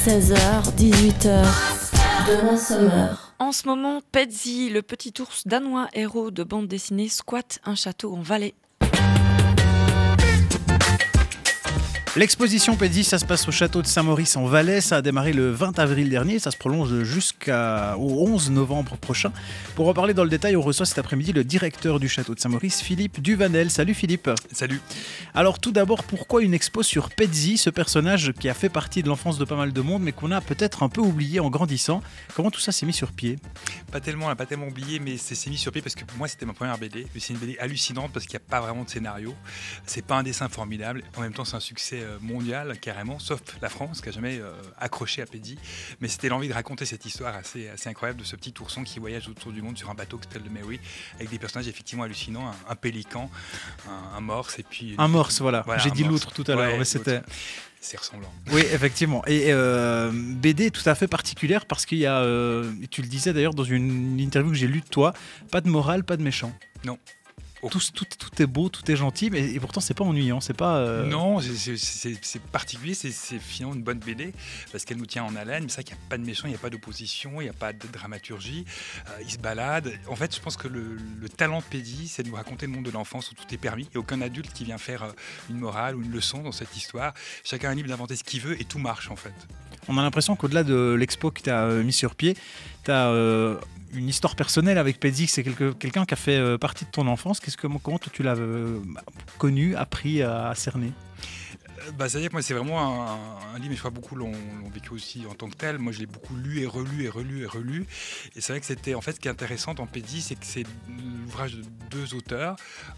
16h, 18h, Donna Summer. En ce moment, Petsy, le petit ours danois héros de bande dessinée, squatte un château en Valais. L'exposition Petsy, ça se passe au château de Saint-Maurice en Valais. Ça a démarré le 20 avril dernier. Ça se prolonge jusqu'au 11 novembre prochain. Pour en parler dans le détail, on reçoit cet après-midi le directeur du château de Saint-Maurice, Philippe Duvanel. Salut Philippe. Salut. Alors tout d'abord, pourquoi une expo sur Petsy, ce personnage qui a fait partie de l'enfance de pas mal de monde, mais qu'on a peut-être un peu oublié en grandissant? Comment tout ça s'est mis sur pied? On l'a pas tellement oublié, mais c'est mis sur pied parce que pour moi c'était ma première BD. C'est une BD hallucinante parce qu'il n'y a pas vraiment de scénario. C'est pas un dessin formidable. En même temps, c'est un succès mondial carrément, sauf la France qui a jamais accroché à Petsy. Mais c'était l'envie de raconter cette histoire assez incroyable de ce petit ourson qui voyage autour du monde sur un bateau qui s'appelle le Mary, avec des personnages effectivement hallucinants, un pélican, un morse et puis un morse, voilà. J'ai dit loutre tout à l'heure, mais c'était... C'est ressemblant. Oui, effectivement. Et BD tout à fait particulière parce qu'il y a, tu le disais d'ailleurs dans une interview que j'ai lue de toi, pas de morale, pas de méchant. Non. Oh. Tout est beau, tout est gentil, mais et pourtant c'est pas ennuyant, c'est pas. Non, c'est particulier, c'est finalement une bonne BD parce qu'elle nous tient en haleine. Mais c'est vrai qu'il n'y a pas de méchant, il n'y a pas d'opposition, il n'y a pas de dramaturgie. Il se balade. En fait, je pense que le talent de Petsy, c'est de nous raconter le monde de l'enfance où tout est permis. Il n'y a aucun adulte qui vient faire une morale ou une leçon dans cette histoire. Chacun est libre d'inventer ce qu'il veut et tout marche en fait. On a l'impression qu'au-delà de l'expo que tu as mis sur pied, tu as une histoire personnelle avec Petsy. C'est quelqu'un qui a fait partie de ton enfance. Comment toi, tu l'as connu, appris à cerner? C'est-à-dire que moi, c'est vraiment un livre, mais je crois que beaucoup l'ont vécu aussi en tant que tel. Moi, je l'ai beaucoup lu et relu et relu et relu. Et c'est vrai que c'était, en fait, ce qui est intéressant dans Petsy, c'est que c'est l'ouvrage de deux auteurs,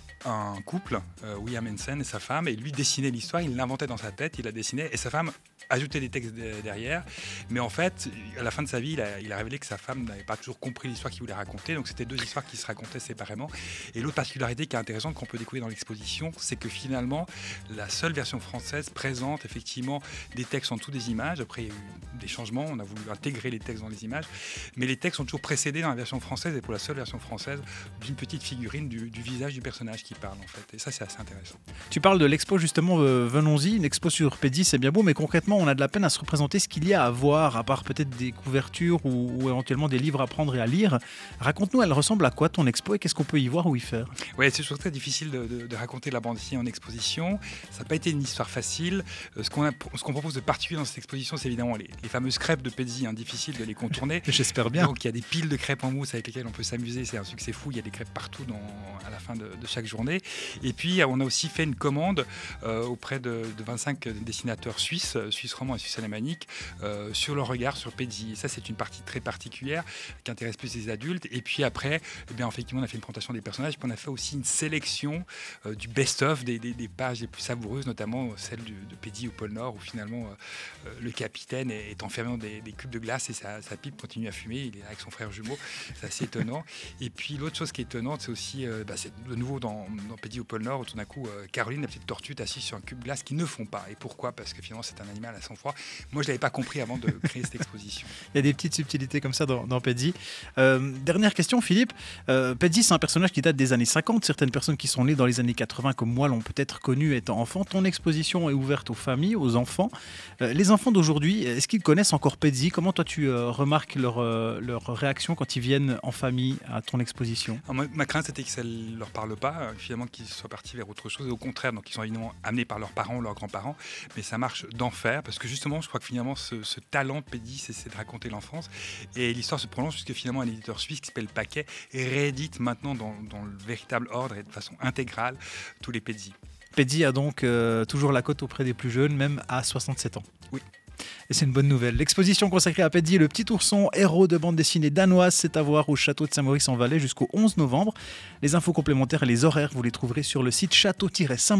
un couple, William Henson et sa femme, et lui dessinait l'histoire, il l'inventait dans sa tête, il la dessinait, et sa femme ajoutait des textes derrière. Mais en fait, à la fin de sa vie, il a révélé que sa femme n'avait pas toujours compris l'histoire qu'il voulait raconter, donc c'était deux histoires qui se racontaient séparément. Et l'autre particularité qui est intéressante qu'on peut découvrir dans l'exposition, c'est que finalement, la seule version française présente effectivement des textes en dessous des images. Après, il y a eu des changements, on a voulu intégrer les textes dans les images, mais les textes sont toujours précédés dans la version française, et pour la seule version française, d'une petite figurine du visage du personnage qui parle en fait. Et ça, c'est assez intéressant. Tu parles de l'expo justement, venons-y, une expo sur Petsy, c'est bien beau, mais concrètement, on a de la peine à se représenter ce qu'il y a à voir, à part peut-être des couvertures ou éventuellement des livres à prendre et à lire. Raconte-nous, elle ressemble à quoi ton expo et qu'est-ce qu'on peut y voir ou y faire? Oui, c'est toujours très difficile de raconter la bande dessinée en exposition. Ça n'a pas été une histoire facile. Ce qu'on propose de particulier dans cette exposition, c'est évidemment les fameuses crêpes de Petsy, difficile de les contourner. J'espère bien. Donc il y a des piles de crêpes en mousse avec lesquelles on peut s'amuser, c'est un succès fou. Il y a des crêpes partout à la fin de chaque journée. Et puis on a aussi fait une commande auprès de 25 dessinateurs suisses romands et suisses alémaniques, sur leur regard sur Petsy. Et ça, c'est une partie très particulière qui intéresse plus les adultes. Et puis après, effectivement, on a fait une présentation des personnages, puis on a fait aussi une sélection du best-of des pages les plus savoureuses, notamment celle de Petsy au pôle Nord, où finalement le capitaine est enfermé dans des cubes de glace et sa pipe continue à fumer. Il est avec son frère jumeau. C'est assez étonnant. Et puis l'autre chose qui est étonnante, c'est aussi, c'est de nouveau dans Petsy au pôle Nord, où tout d'un coup, Caroline, la petite tortue, est assise sur un cube de glace qui ne fond pas. Et pourquoi? Parce que finalement, c'est un animal à sang-froid. Moi, je ne l'avais pas compris avant de créer cette exposition. Il y a des petites subtilités comme ça dans Petsy. Dernière question, Philippe. Petsy, c'est un personnage qui date des années 50. Certaines personnes qui sont nées dans les années 80, comme moi, l'ont peut-être connu étant enfant. Ton exposition est ouverte aux familles, aux enfants. Les enfants d'aujourd'hui, est-ce qu'ils connaissent encore Petsy? Comment toi, tu remarques leur réaction quand ils viennent en famille à ton exposition? Alors, ma crainte, c'était que ça ne leur parle pas, finalement, qu'ils soient partis vers autre chose. Et au contraire, donc ils sont évidemment amenés par leurs parents, leurs grands-parents. Mais ça marche d'enfer, parce que justement, je crois que finalement, ce talent de Petsy, c'est de raconter l'enfance. Et l'histoire se prolonge puisque finalement, un éditeur suisse qui s'appelle Paquet réédite maintenant dans le véritable ordre et de façon intégrale tous les Petsy. Petsy a donc toujours la cote auprès des plus jeunes, même à 67 ans. Oui. Et c'est une bonne nouvelle. L'exposition consacrée à Petsy, le petit ourson, héros de bande dessinée danoise, c'est à voir au château de Saint-Maurice en Valais jusqu'au 11 novembre. Les infos complémentaires et les horaires, vous les trouverez sur le site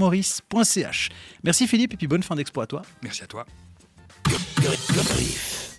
château-saintmaurice.ch. Merci Philippe et puis bonne fin d'expo à toi. Merci à toi.